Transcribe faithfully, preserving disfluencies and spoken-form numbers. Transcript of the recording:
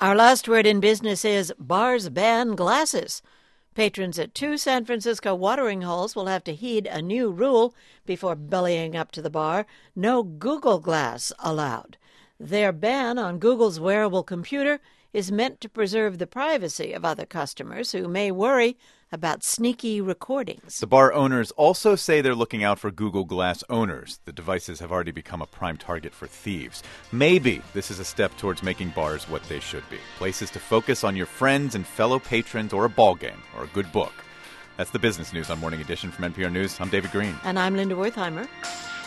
Our last word in business is bars ban glasses. Patrons at two San Francisco watering holes will have to heed a new rule before bellying up to the bar. No Google Glass allowed. Their ban on Google's wearable computer is meant to preserve the privacy of other customers who may worry about sneaky recordings. The bar owners also say they're looking out for Google Glass owners. The devices have already become a prime target for thieves. Maybe this is a step towards making bars what they should be. Places to focus on your friends and fellow patrons or a ball game or a good book. That's the business news on Morning Edition from N P R News. I'm David Green. And I'm Linda Wertheimer.